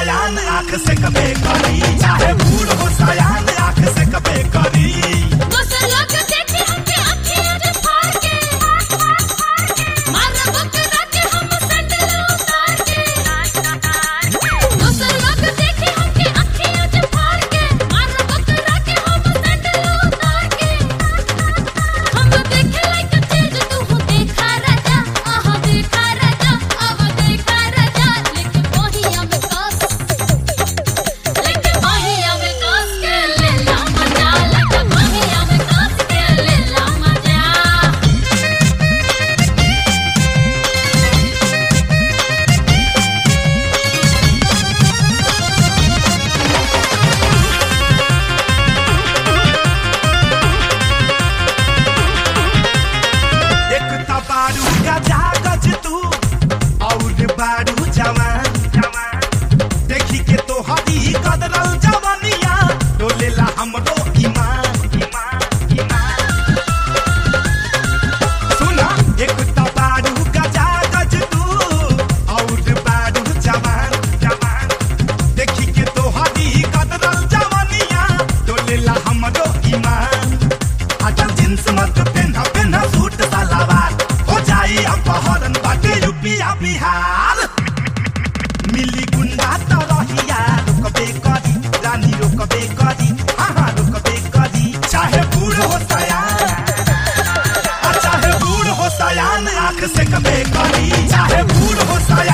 सयान आँख से कबे करी, चाहे बूढ़ हो सयान आँख से कबे करी। बारू जवान देखी के तो हरी कदरल जवानिया डोलेला हमरो ईमान। सुना एक तो बारू गजा गज तू और बारू जवान देखी के तो हरी कदरल जवानिया डोलेला हमरो ईमान। अटल जींस मत पहना सूट सलवार हो जाई अपहरण बाटे यूपिया बिहार। मिली गुंडा तो रहिया रुकबे करी, रानी रुकबे करी, हाँ रुकबे करी। चाहे बूढ़ हो सयान, चाहे बूढ़ हो सयान आँख से कबे करी, चाहे बूढ़ हो सयान।